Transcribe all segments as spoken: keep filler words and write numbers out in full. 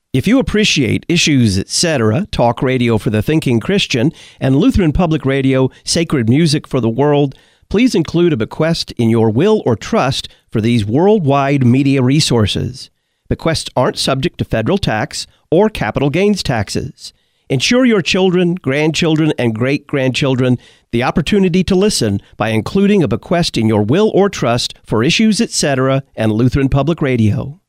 If you appreciate Issues, et cetera, talk radio for the thinking Christian, and Lutheran Public Radio, sacred music for the world, please include a bequest in your will or trust for these worldwide media resources. Bequests aren't subject to federal tax or capital gains taxes. Ensure your children, grandchildren, and great-grandchildren the opportunity to listen by including a bequest in your will or trust for Issues, et cetera, and Lutheran Public Radio.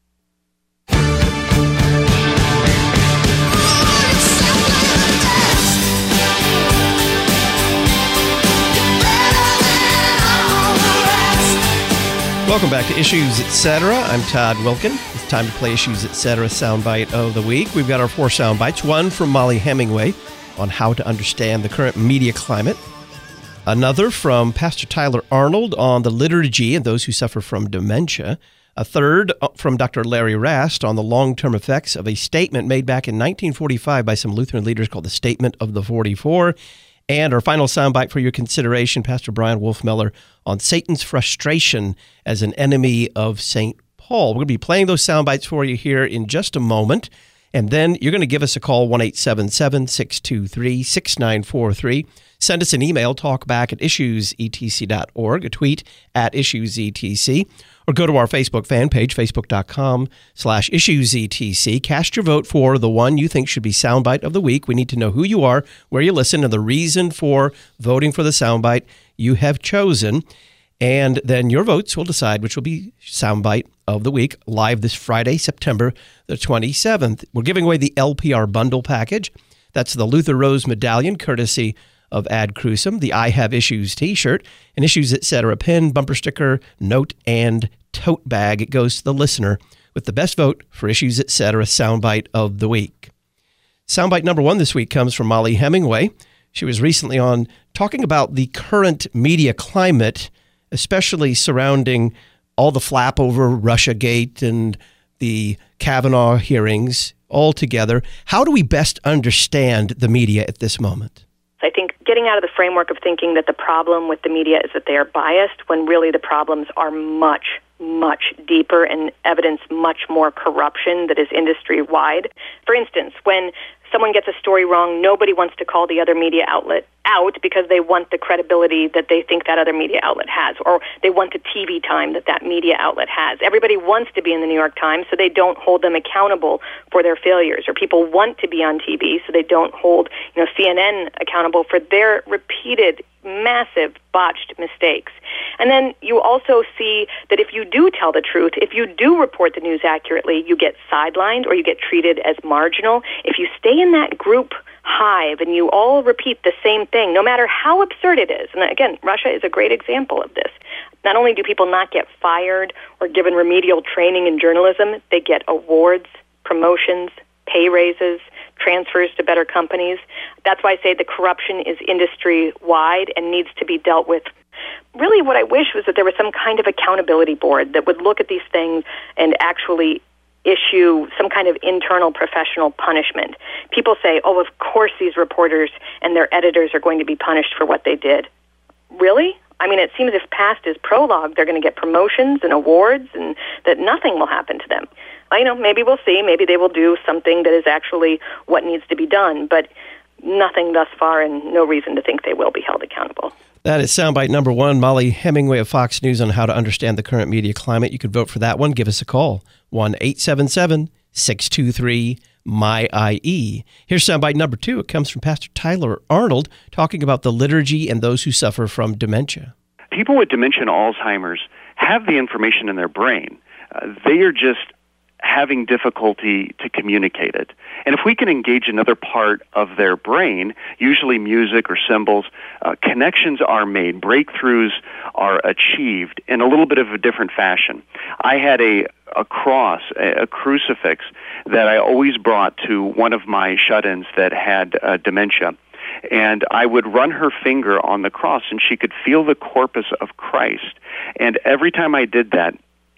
Welcome back to Issues, et cetera. I'm Todd Wilkin. It's time to play Issues, et cetera. Soundbite of the week. We've got our four soundbites. One from Mollie Hemingway on how to understand the current media climate. Another from Pastor Tyler Arnold on the liturgy and those who suffer from dementia. A third from Doctor Larry Rast on the long-term effects of a statement made back in nineteen forty-five by some Lutheran leaders called the Statement of the forty-four. And our final soundbite for your consideration, Pastor Brian Wolfmueller on Satan's frustration as an enemy of Saint Paul. We're going to be playing those soundbites for you here in just a moment. And then you're going to give us a call, one eight seven seven, six two three, six nine four three. Send us an email, talkback at issues e t c dot org, a tweet at issuesetc, or go to our Facebook fan page, facebook.com slash issuesetc. Cast your vote for the one you think should be soundbite of the week. We need to know who you are, where you listen, and the reason for voting for the soundbite you have chosen. And then your votes will decide which will be soundbite of the week, live this Friday, September the twenty-seventh. We're giving away the L P R bundle package. That's the Luther Rose medallion, courtesy of Ad Crucem, the I Have Issues t-shirt, an Issues, et cetera pin, bumper sticker, note, and tote bag. It goes to the listener with the best vote for Issues, et cetera soundbite of the week. Soundbite number one this week comes from Mollie Hemingway. She was recently on talking about the current media climate, especially surrounding all the flap over Russiagate and the Kavanaugh hearings all together. How do we best understand the media at this moment? I think getting out of the framework of thinking that the problem with the media is that they are biased, when really the problems are much, much deeper and evidence much more corruption that is industry-wide. For instance, when someone gets a story wrong, nobody wants to call the other media outlet out because they want the credibility that they think that other media outlet has, or they want the T V time that that media outlet has. Everybody wants to be in the New York Times, so they don't hold them accountable for their failures, or people want to be on T V, so they don't hold, you know, C N N accountable for their repeated, massive, botched mistakes. And then you also see that if you do tell the truth, if you do report the news accurately, you get sidelined or you get treated as marginal. If you stay in that group hive and you all repeat the same thing, no matter how absurd it is. And again, Russia is a great example of this. Not only do people not get fired or given remedial training in journalism, they get awards, promotions, pay raises, transfers to better companies. That's why I say the corruption is industry-wide and needs to be dealt with. Really what I wish was that there was some kind of accountability board that would look at these things and actually issue some kind of internal professional punishment. People say, oh, of course these reporters and their editors are going to be punished for what they did. Really? I mean, it seems if past is prologue, they're going to get promotions and awards and that nothing will happen to them. Well, you know, maybe we'll see. Maybe they will do something that is actually what needs to be done, but nothing thus far and no reason to think they will be held accountable. That is soundbite number one. Mollie Hemingway of Fox News on how to understand the current media climate. You could vote for that one. Give us a call, one eight seven seven, six two three, M Y I E. Here's soundbite number two. It comes from Pastor Tyler Arnold talking about the liturgy and those who suffer from dementia. People with dementia and Alzheimer's have the information in their brain. Uh, they are just having difficulty to communicate it. And if we can engage another part of their brain, usually music or symbols, uh, connections are made, breakthroughs are achieved in a little bit of a different fashion. I had a, a cross, a, a crucifix that I always brought to one of my shut-ins that had uh, dementia. And I would run her finger on the cross, and she could feel the corpus of Christ. And every time I did that,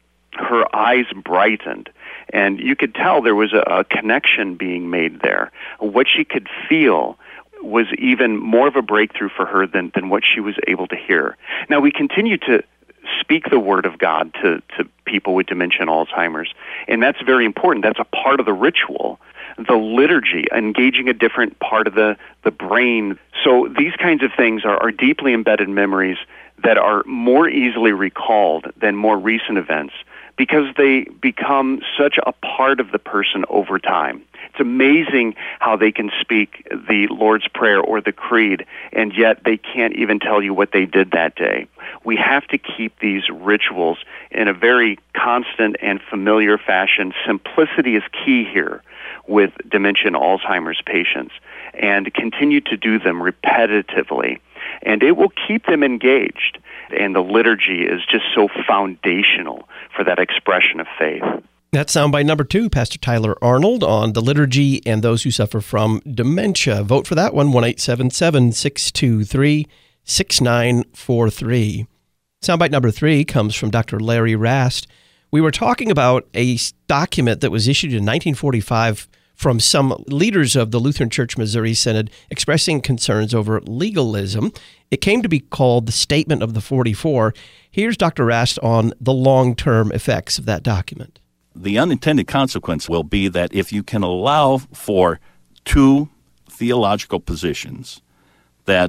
her eyes brightened. And you could tell there was a, a connection being made there. What she could feel was even more of a breakthrough for her than, than what she was able to hear. Now, we continue to speak the word of God to, to people with dementia and Alzheimer's. And that's very important. That's a part of the ritual. The liturgy, engaging a different part of the, the brain. So these kinds of things are, are deeply embedded memories that are more easily recalled than more recent events because they become such a part of the person over time. It's amazing how they can speak the Lord's Prayer or the Creed, and yet they can't even tell you what they did that day. We have to keep these rituals in a very constant and familiar fashion. Simplicity is key here with dementia and Alzheimer's patients, and continue to do them repetitively. And it will keep them engaged. And the liturgy is just so foundational for that expression of faith. That's soundbite number two, Pastor Tyler Arnold, on the liturgy and those who suffer from dementia. Vote for that one, one eight seven seven, six two three, six nine four three. Soundbite number three comes from Doctor Larry Rast. We were talking about a document that was issued in nineteen forty-five from some leaders of the Lutheran Church Missouri Synod expressing concerns over legalism. It came to be called the Statement of the forty-four. Here's Doctor Rast on the long-term effects of that document. The unintended consequence will be that if you can allow for two theological positions that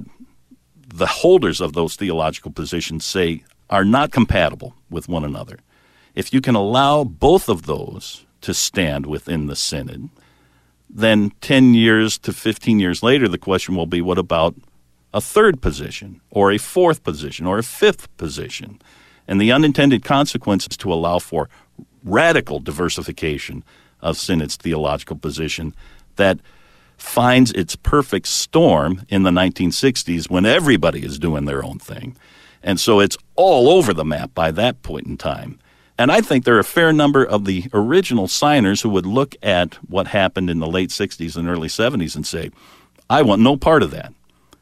the holders of those theological positions say are not compatible with one another, if you can allow both of those to stand within the synod, then ten years to fifteen years later, the question will be, what about a third position or a fourth position or a fifth position? And the unintended consequence is to allow for radical diversification of synod's theological position that finds its perfect storm in the nineteen sixties when everybody is doing their own thing. And so it's all over the map by that point in time. And I think there are a fair number of the original signers who would look at what happened in the late sixties and early seventies and say, I want no part of that.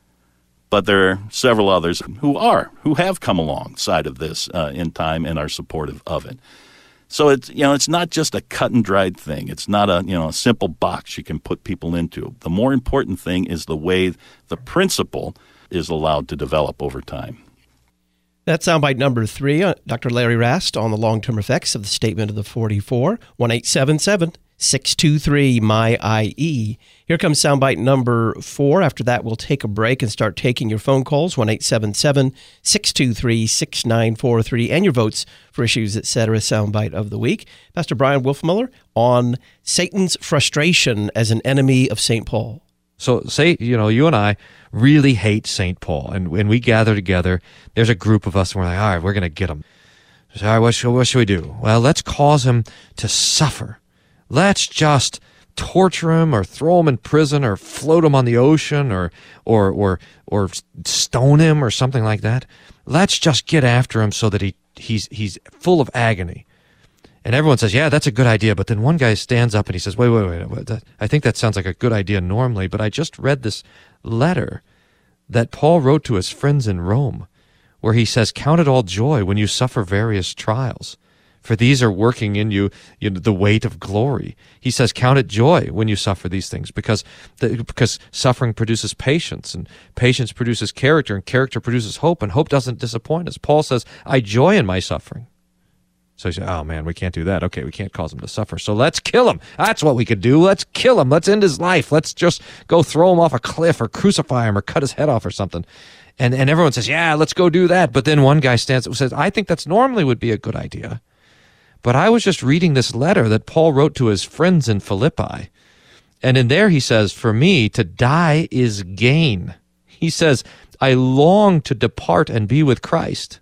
But there are several others who are, who have come alongside of this uh, in time and are supportive of it. So it's, you know, it's not just a cut and dried thing. It's not a, you know, a simple box you can put people into. The more important thing is the way the principle is allowed to develop over time. That's soundbite number three, uh, Doctor Larry Rast on the long-term effects of the Statement of the forty-four, one eight seven seven, six two three, M Y I E. Here comes soundbite number four. After that, we'll take a break and start taking your phone calls, one eight seven seven, six two three, six nine four three, and your votes for Issues, et cetera, soundbite of the week. Pastor Brian Wolfmuller on Satan's frustration as an enemy of Saint Paul. So say, you know, you and I really hate Saint Paul, and when we gather together, there's a group of us, and we're like, all right, we're going to get him. So, all right, what should, what should we do? Well, let's cause him to suffer. Let's just torture him or throw him in prison or float him on the ocean or or or or stone him or something like that. Let's just get after him so that he he's he's full of agony. And everyone says, yeah, that's a good idea. But then one guy stands up and he says, wait, wait, wait. wait that, I think that sounds like a good idea normally, but I just read this letter that Paul wrote to his friends in Rome where he says, count it all joy when you suffer various trials, for these are working in you, you know, the weight of glory. He says, count it joy when you suffer these things, because the, because suffering produces patience, and patience produces character, and character produces hope, and hope doesn't disappoint us. Paul says, I joy in my suffering. So he said, oh, man, we can't do that. Okay, we can't cause him to suffer. So let's kill him. That's what we could do. Let's kill him. Let's end his life. Let's just go throw him off a cliff or crucify him or cut his head off or something. And and everyone says, yeah, let's go do that. But then one guy stands up and says, I think that's normally would be a good idea. But I was just reading this letter that Paul wrote to his friends in Philippi. And in there he says, for me, to die is gain. He says, I long to depart and be with Christ.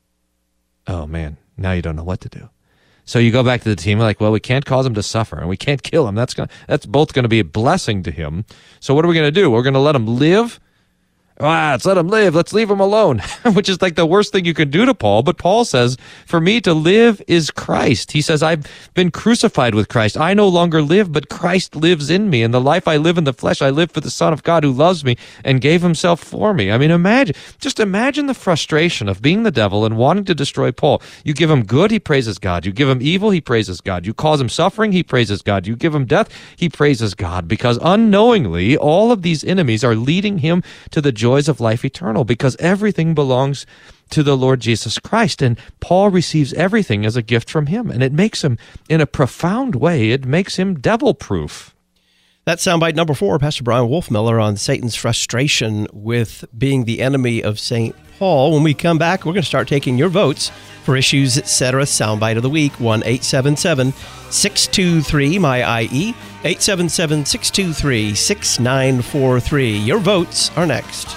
Oh, man. Now you don't know what to do. So you go back to the team, like, well, we can't cause him to suffer, and we can't kill him. That's gonna, that's both going to be a blessing to him. So what are we going to do? We're going to let him live? Ah, let's let him live. Let's leave him alone, which is like the worst thing you can do to Paul. But Paul says, for me to live is Christ. He says, I've been crucified with Christ. I no longer live, but Christ lives in me. And the life I live in the flesh, I live for the Son of God who loves me and gave himself for me. I mean, imagine, just imagine the frustration of being the devil and wanting to destroy Paul. You give him good, he praises God. You give him evil, he praises God. You cause him suffering, he praises God. You give him death, he praises God. Because unknowingly, all of these enemies are leading him to the joys of life eternal, because everything belongs to the Lord Jesus Christ. And Paul receives everything as a gift from him. And it makes him, in a profound way, it makes him devil-proof. That's soundbite number four, Pastor Brian Wolfmueller on Satan's frustration with being the enemy of Saint Paul. When we come back, we're going to start taking your votes for Issues Etc. Soundbite of the Week. one eight seven seven, six two three, M Y I E, eight seven seven, six two three, six nine four three. Your votes are next.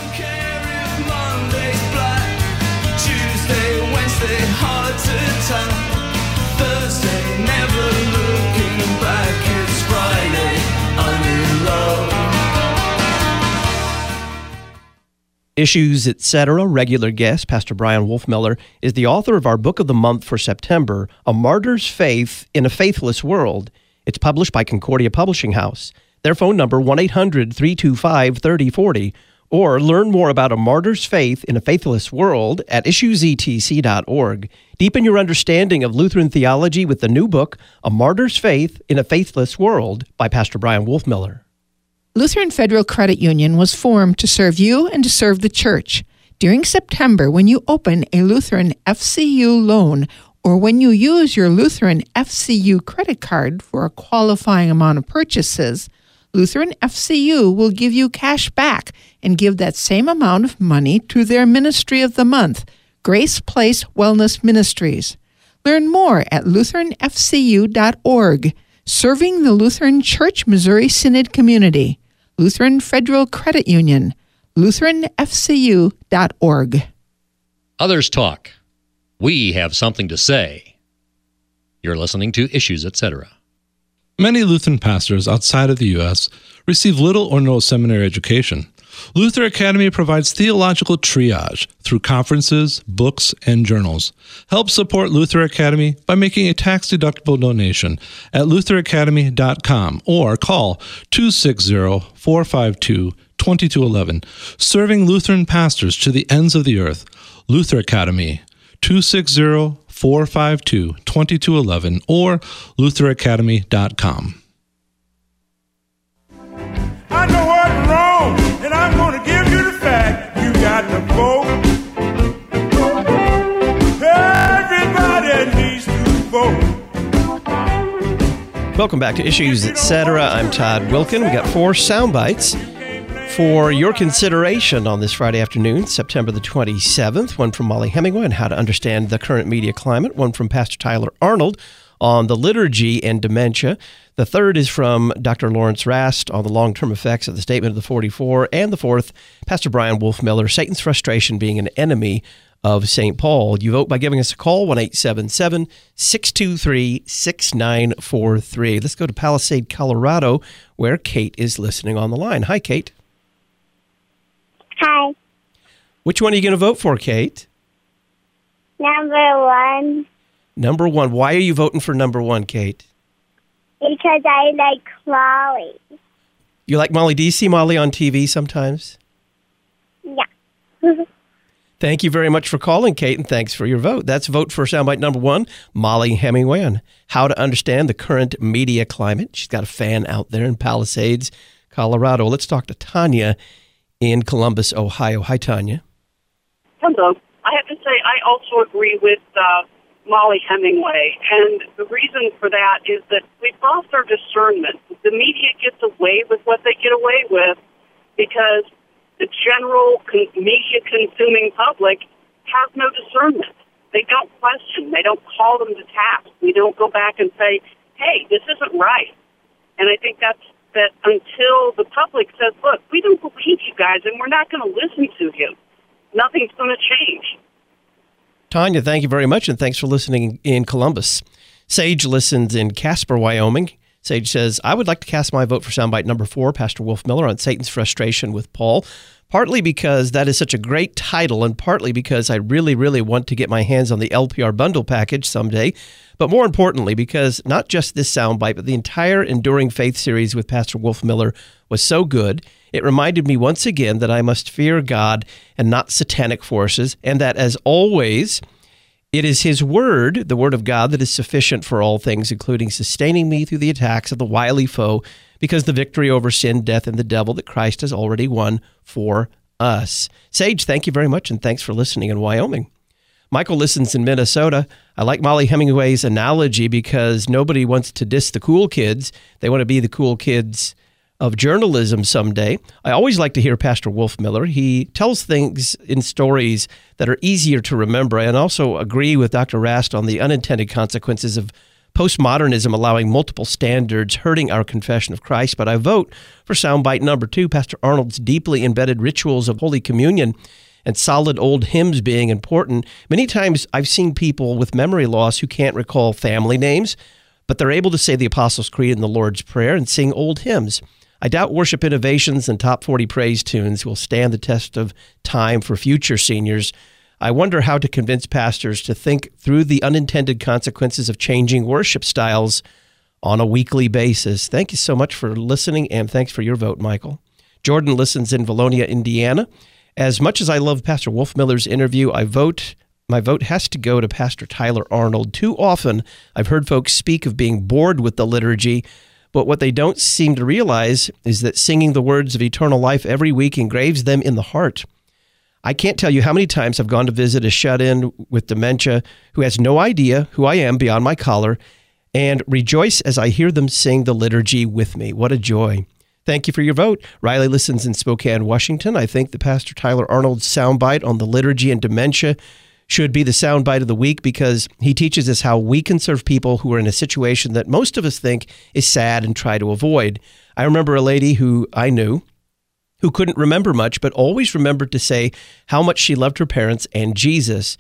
Issues Etc. regular guest, Pastor Brian Wolfmueller, is the author of our book of the month for September, A Martyr's Faith in a Faithless World. It's published by Concordia Publishing House. Their phone number, one eight hundred, three two five, three oh four oh, or learn more about a martyr's faith in a faithless world at issues e t c dot org. Deepen your understanding of Lutheran theology with the new book, A Martyr's Faith in a Faithless World, by Pastor Brian Wolfmueller. Lutheran Federal Credit Union was formed to serve you and to serve the church. During September, when you open a Lutheran F C U loan or when you use your Lutheran F C U credit card for a qualifying amount of purchases, Lutheran F C U will give you cash back and give that same amount of money to their Ministry of the Month, Grace Place Wellness Ministries. Learn more at lutheran f c u dot org. Serving the Lutheran Church Missouri Synod community. Lutheran Federal Credit Union, lutheran f c u dot org. Others talk. We have something to say. You're listening to Issues Etc. Many Lutheran pastors outside of the U S receive little or no seminary education. Luther Academy provides theological triage through conferences, books, and journals. Help support Luther Academy by making a tax-deductible donation at luther academy dot com or call two six zero, four five two, two two one one. Serving Lutheran pastors to the ends of the earth. Luther Academy, two six zero, four five two, two two one one or luther academy dot com. I know what's wrong, and I'm going to give you the fact. You got to vote. Everybody needs to vote. Welcome back to Issues Etc. I'm Todd Wilkin. We got four sound bites for your consideration on this Friday afternoon, September the twenty-seventh. One from Molly Hemingway on how to understand the current media climate. One from Pastor Tyler Arnold on the liturgy and dementia. The third is from Doctor Lawrence Rast on the long-term effects of the Statement of the forty-four. And the fourth, Pastor Brian Wolfmueller, Satan's frustration being an enemy of Saint Paul. You vote by giving us a call, one eight seven seven, six two three, six nine four three. Let's go to Palisade, Colorado, where Kate is listening on the line. Hi, Kate. Hi. Which one are you going to vote for, Kate? Number one. Number one. Why are you voting for number one, Kate? Because I like Molly. You like Molly? Do you see Molly on T V sometimes? Yeah. Thank you very much for calling, Kate, and thanks for your vote. That's vote for soundbite number one, Molly Hemingway, on how to understand the current media climate. She's got a fan out there in Palisades, Colorado. Let's talk to Tanya in Columbus, Ohio. Hi, Tanya. Hello. I have to say I also agree with uh, Molly Hemingway, and the reason for that is that we've lost our discernment. The media gets away with what they get away with because the general con- media-consuming public has no discernment. They don't question. They don't call them to task. We don't go back and say, hey, this isn't right. And I think that's that until the public says, look, we don't believe you guys, and we're not going to listen to you, nothing's going to change. Tanya, thank you very much, and thanks for listening in Columbus. Sage listens in Casper, Wyoming. Sage says, I would like to cast my vote for soundbite number four, Pastor Wolfmueller, on Satan's frustration with Paul, partly because that is such a great title and partly because I really, really want to get my hands on the L P R bundle package someday, but more importantly because not just this soundbite, but the entire Enduring Faith series with Pastor Wolfmueller was so good. It reminded me once again that I must fear God and not satanic forces, and that, as always, it is His Word, the Word of God, that is sufficient for all things, including sustaining me through the attacks of the wily foe, because the victory over sin, death, and the devil that Christ has already won for us. Sage, thank you very much, and thanks for listening in Wyoming. Michael listens in Minnesota. I like Molly Hemingway's analogy because nobody wants to diss the cool kids. They want to be the cool kids of journalism someday. I always like to hear Pastor Wolfmueller. He tells things in stories that are easier to remember, and also agree with Doctor Rast on the unintended consequences of postmodernism allowing multiple standards, hurting our confession of Christ. But I vote for soundbite number two, Pastor Arnold's deeply embedded rituals of Holy Communion and solid old hymns being important. Many times I've seen people with memory loss who can't recall family names, but they're able to say the Apostles' Creed and the Lord's Prayer and sing old hymns. I doubt worship innovations and top forty praise tunes will stand the test of time for future seniors. I wonder how to convince pastors to think through the unintended consequences of changing worship styles on a weekly basis. Thank you so much for listening, and thanks for your vote, Michael. Jordan listens in Valonia, Indiana. As much as I love Pastor Wolfmueller's interview, I vote my vote has to go to Pastor Tyler Arnold. Too often, I've heard folks speak of being bored with the liturgy, but what they don't seem to realize is that singing the words of eternal life every week engraves them in the heart. I can't tell you how many times I've gone to visit a shut-in with dementia who has no idea who I am beyond my collar, and rejoice as I hear them sing the liturgy with me. What a joy. Thank you for your vote. Riley listens in Spokane, Washington. I think that Pastor Tyler Arnold's soundbite on the liturgy and dementia should be the soundbite of the week because he teaches us how we can serve people who are in a situation that most of us think is sad and try to avoid. I remember a lady who I knew who couldn't remember much, but always remembered to say how much she loved her parents and Jesus.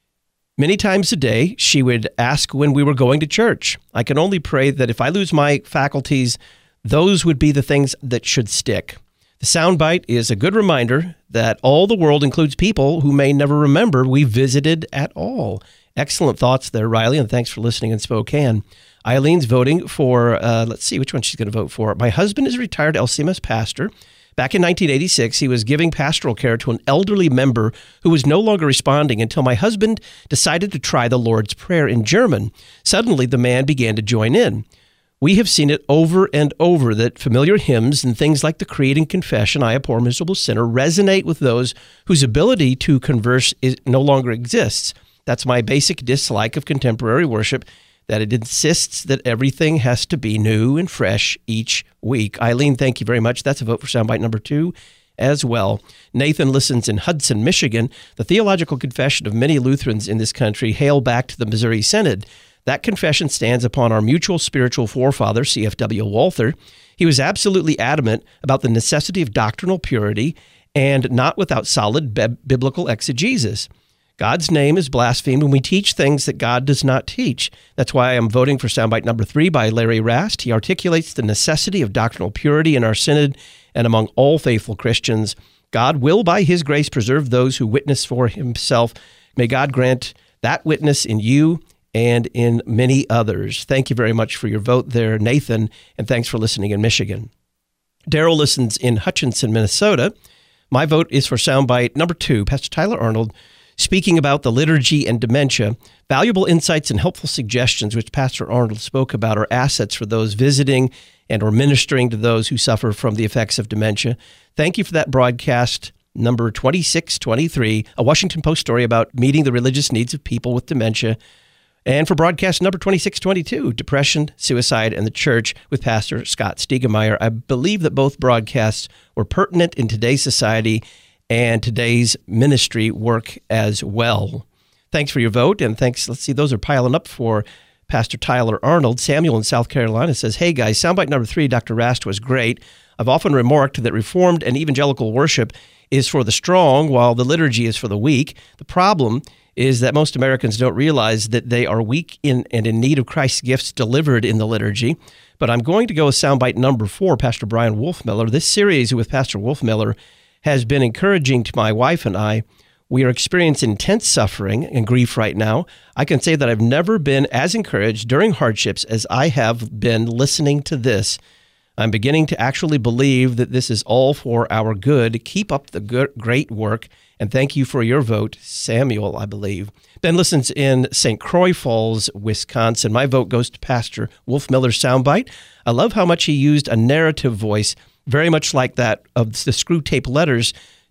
Many times a day, she would ask when we were going to church. I can only pray that if I lose my faculties, those would be the things that should stick. The soundbite is a good reminder that all the world includes people who may never remember we visited at all. Excellent thoughts there, Riley, and thanks for listening in Spokane. Eileen's voting for, uh, let's see which one she's going to vote for. My husband is a retired L C M S pastor. Back in nineteen eighty-six, he was giving pastoral care to an elderly member who was no longer responding until my husband decided to try the Lord's Prayer in German. Suddenly, the man began to join in. We have seen it over and over that familiar hymns and things like the Creed and Confession, I, a poor miserable sinner, resonate with those whose ability to converse is, no longer exists. That's my basic dislike of contemporary worship, that it insists that everything has to be new and fresh each week. Eileen, thank you very much. That's a vote for soundbite number two as well. Nathan listens in Hudson, Michigan. The theological confession of many Lutherans in this country hail back to the Missouri Synod. That confession stands upon our mutual spiritual forefather, C F W Walther. He was absolutely adamant about the necessity of doctrinal purity and not without solid bi- biblical exegesis. God's name is blasphemed when we teach things that God does not teach. That's why I'm voting for soundbite number three by Larry Rast. He articulates the necessity of doctrinal purity in our synod and among all faithful Christians. God will, by his grace, preserve those who witness for himself. May God grant that witness in you and in many others. Thank you very much for your vote there, Nathan, and thanks for listening in Michigan. Daryl listens in Hutchinson, Minnesota. My vote is for soundbite number two, Pastor Tyler Arnold, speaking about the liturgy and dementia. Valuable insights and helpful suggestions which Pastor Arnold spoke about are assets for those visiting and or ministering to those who suffer from the effects of dementia. Thank you for that broadcast. Number twenty-six twenty-three, a Washington Post story about meeting the religious needs of people with dementia. And for broadcast number twenty-six twenty-two, Depression, Suicide, and the Church with Pastor Scott Stiegemeyer. I believe that both broadcasts were pertinent in today's society and today's ministry work as well. Thanks for your vote, and thanks. Let's see, those are piling up for Pastor Tyler Arnold. Samuel in South Carolina says, hey guys, soundbite number three, Doctor Rast was great. I've often remarked that Reformed and evangelical worship is for the strong while the liturgy is for the weak. The problem is that most Americans don't realize that they are weak in and in need of Christ's gifts delivered in the liturgy. But I'm going to go with soundbite number four, Pastor Brian Wolfmueller. This series with Pastor Wolfmueller has been encouraging to my wife and I. We are experiencing intense suffering and grief right now. I can say that I've never been as encouraged during hardships as I have been listening to this. I'm beginning to actually believe that this is all for our good. Keep up the good, great work, and thank you for your vote, Samuel, I believe. Ben listens in Saint Croix Falls, Wisconsin. My vote goes to Pastor Wolfmueller's soundbite. I love how much he used a narrative voice, very much like that of the Screw Tape Letters,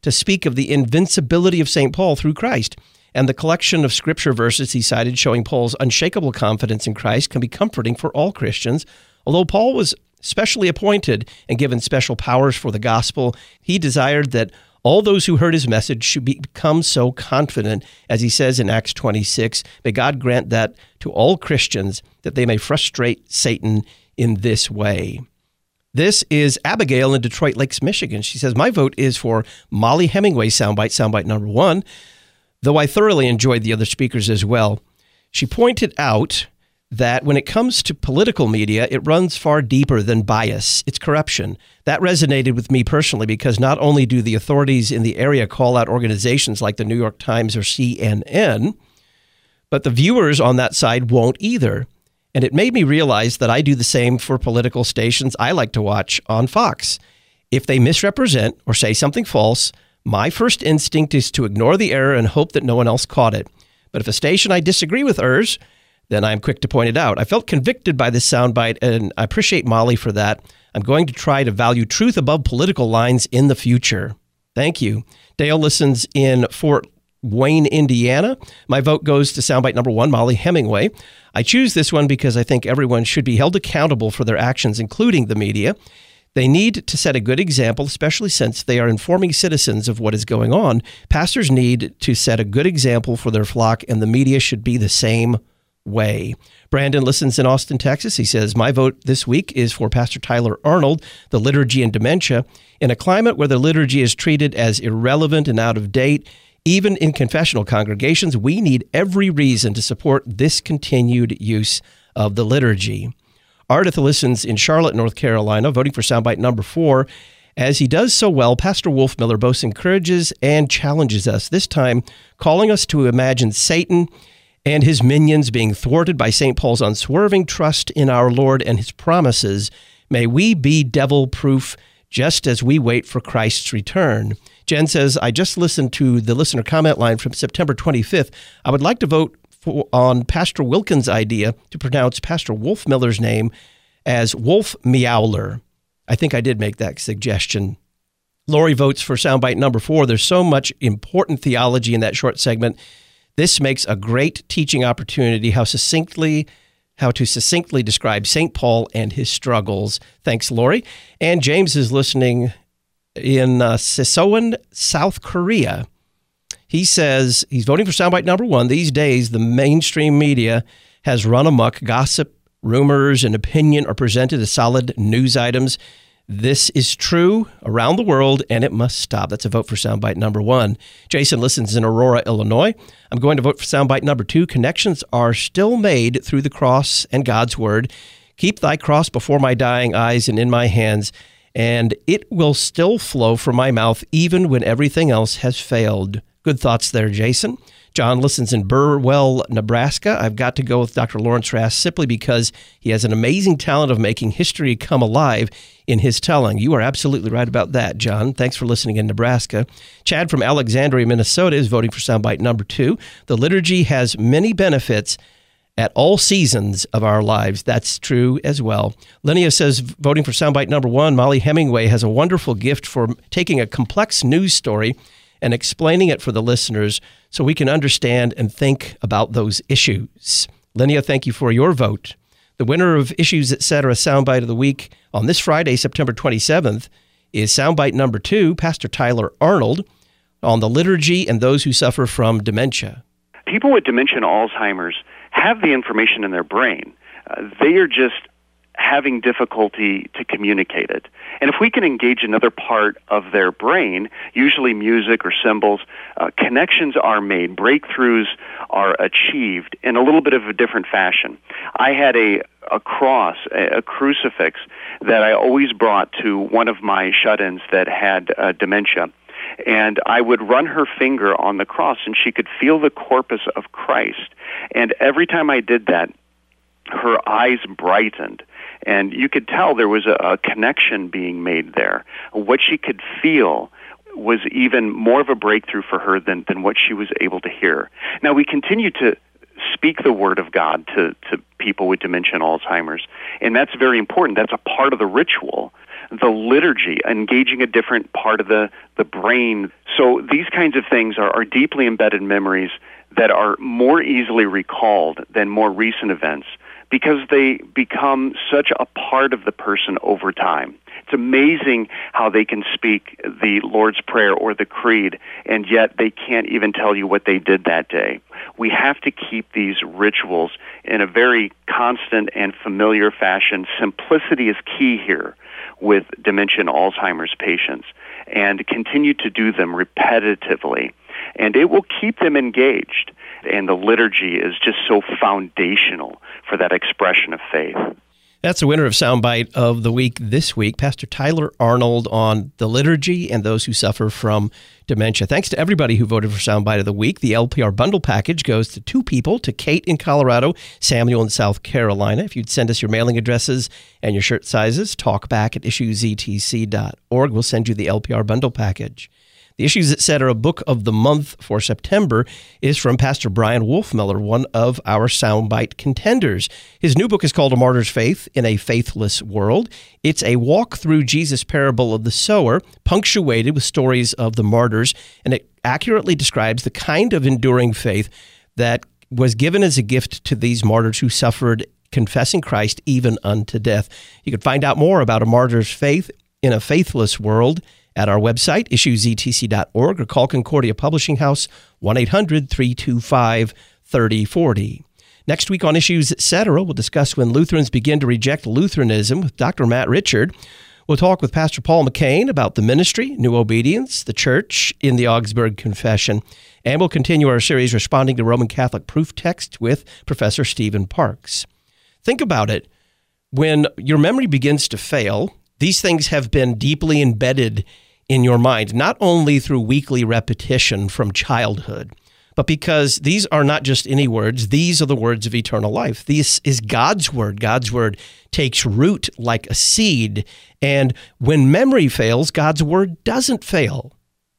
to speak of the invincibility of Saint Paul through Christ. And the collection of scripture verses he cited showing Paul's unshakable confidence in Christ can be comforting for all Christians. Although Paul was specially appointed and given special powers for the gospel, he desired that all those who heard his message should become so confident, as he says in Acts twenty-six, may God grant that to all Christians, that they may frustrate Satan in this way. This is Abigail in Detroit Lakes, Michigan. She says, my vote is for Mollie Hemingway soundbite, soundbite number one, though I thoroughly enjoyed the other speakers as well. She pointed out that when it comes to political media, it runs far deeper than bias. It's corruption. That resonated with me personally because not only do the authorities in the area call out organizations like the New York Times or C N N, but the viewers on that side won't either. And it made me realize that I do the same for political stations I like to watch on Fox. If they misrepresent or say something false, my first instinct is to ignore the error and hope that no one else caught it. But if a station I disagree with errs, then I'm quick to point it out. I felt convicted by this soundbite, and I appreciate Mollie for that. I'm going to try to value truth above political lines in the future. Thank you. Dale listens in Fort Wayne, Indiana. My vote goes to soundbite number one, Mollie Hemingway. I choose this one because I think everyone should be held accountable for their actions, including the media. They need to set a good example, especially since they are informing citizens of what is going on. Pastors need to set a good example for their flock, and the media should be the same way. Brandon listens in Austin, Texas. He says, my vote this week is for Pastor Tyler Arnold, The Liturgy and Dementia. In a climate where the liturgy is treated as irrelevant and out of date, even in confessional congregations, we need every reason to support this continued use of the liturgy. Ardith listens in Charlotte, North Carolina, voting for soundbite number four. As he does so well, Pastor Wolfmiller both encourages and challenges us, this time calling us to imagine Satan and his minions being thwarted by Saint Paul's unswerving trust in our Lord and his promises. May we be devil-proof just as we wait for Christ's return. Jen says, I just listened to the listener comment line from September twenty-fifth. I would like to vote for, on Pastor Wilkins' idea to pronounce Pastor Wolfmiller's name as Wolf Meowler. I think I did make that suggestion. Lori votes for soundbite number four. There's so much important theology in that short segment. This makes a great teaching opportunity how succinctly, how to succinctly describe Saint Paul and his struggles. Thanks, Lori. And James is listening in uh, Sisoan, South Korea. He says he's voting for soundbite number one. These days, the mainstream media has run amok. Gossip, rumors, and opinion are presented as solid news items. This is true around the world, and it must stop. That's a vote for soundbite number one. Jason listens in Aurora, Illinois. I'm going to vote for soundbite number two. Connections are still made through the cross and God's word. Keep thy cross before my dying eyes and in my hands, and it will still flow from my mouth even when everything else has failed. Good thoughts there, Jason. John listens in Burwell, Nebraska. I've got to go with Doctor Lawrence Rass simply because he has an amazing talent of making history come alive in his telling. You are absolutely right about that, John. Thanks for listening in Nebraska. Chad from Alexandria, Minnesota is voting for soundbite number two. The liturgy has many benefits at all seasons of our lives. That's true as well. Linnea says, voting for soundbite number one, Mollie Hemingway has a wonderful gift for taking a complex news story and explaining it for the listeners so we can understand and think about those issues. Linnea, thank you for your vote. The winner of Issues, et cetera. Soundbite of the Week on this Friday, September twenty-seventh, is soundbite number two, Pastor Tyler Arnold, on the liturgy and those who suffer from dementia. People with dementia and Alzheimer's have the information in their brain. Uh, they are just having difficulty to communicate it. And if we can engage another part of their brain, usually music or symbols, uh, connections are made, breakthroughs are achieved in a little bit of a different fashion. I had a, a cross, a, a crucifix that I always brought to one of my shut-ins that had uh, dementia. And I would run her finger on the cross, and she could feel the corpus of Christ. And every time I did that, her eyes brightened. And you could tell there was a, a connection being made there. What she could feel was even more of a breakthrough for her than, than what she was able to hear. Now, we continue to speak the word of God to, to people with dementia and Alzheimer's, and that's very important. That's a part of the ritual. the liturgy, engaging a different part of the, the brain. So these kinds of things are, are deeply embedded memories that are more easily recalled than more recent events because they become such a part of the person over time. It's amazing how they can speak the Lord's Prayer or the Creed, and yet they can't even tell you what they did that day. We have to keep these rituals in a very constant and familiar fashion. Simplicity is key here with dementia and Alzheimer's patients, and continue to do them repetitively. And it will keep them engaged. And the liturgy is just so foundational for that expression of faith. That's the winner of Soundbite of the Week this week, Pastor Tyler Arnold, on the liturgy and those who suffer from dementia. Thanks to everybody who voted for Soundbite of the Week. The L P R bundle package goes to two people, to Kate in Colorado, Samuel in South Carolina. If you'd send us your mailing addresses and your shirt sizes, talkback at issues e t c dot org. We'll send you the L P R bundle package. The Issues Etc. Book of the Month for September is from Pastor Brian Wolfmiller, one of our Soundbite contenders. His new book is called A Martyr's Faith in a Faithless World. It's a walk through Jesus' parable of the sower, punctuated with stories of the martyrs, and it accurately describes the kind of enduring faith that was given as a gift to these martyrs who suffered confessing Christ even unto death. You can find out more about A Martyr's Faith in a Faithless World at our website, issues e t c dot org, or call Concordia Publishing House, one eight hundred three two five three oh four oh. Next week on Issues Etc., we'll discuss when Lutherans begin to reject Lutheranism with Doctor Matt Richard. We'll talk with Pastor Paul McCain about the ministry, new obedience, the church in the Augsburg Confession, and we'll continue our series Responding to Roman Catholic Proof Text with Professor Stephen Parks. Think about it. When your memory begins to fail, these things have been deeply embedded in your mind, not only through weekly repetition from childhood, but because these are not just any words, these are the words of eternal life. This is God's word. God's word takes root like a seed, and when memory fails, God's word doesn't fail.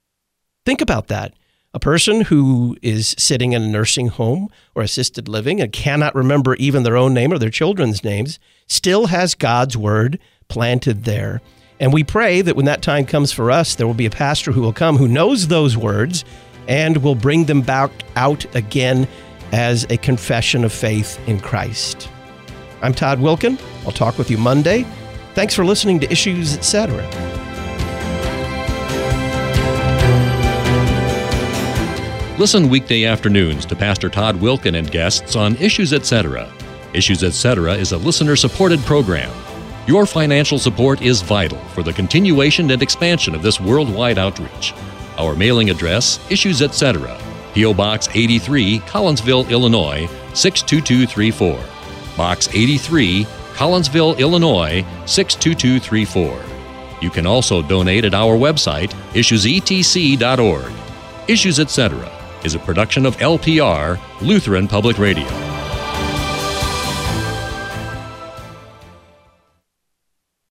Think about that. A person who is sitting in a nursing home or assisted living and cannot remember even their own name or their children's names still has God's word planted there. And we pray that when that time comes for us, there will be a pastor who will come who knows those words and will bring them back out again as a confession of faith in Christ. I'm Todd Wilkin. I'll talk with you Monday. Thanks for listening to Issues Etc. Listen weekday afternoons to Pastor Todd Wilkin and guests on Issues Etc. Issues Etc. is a listener-supported program. Your financial support is vital for the continuation and expansion of this worldwide outreach. Our mailing address, Issues Etc., P O. Box eighty-three, Collinsville, Illinois, six two two three four. Box eighty-three, Collinsville, Illinois, six two two three four. You can also donate at our website, issues e t c dot org. Issues Etc. is a production of L P R, Lutheran Public Radio.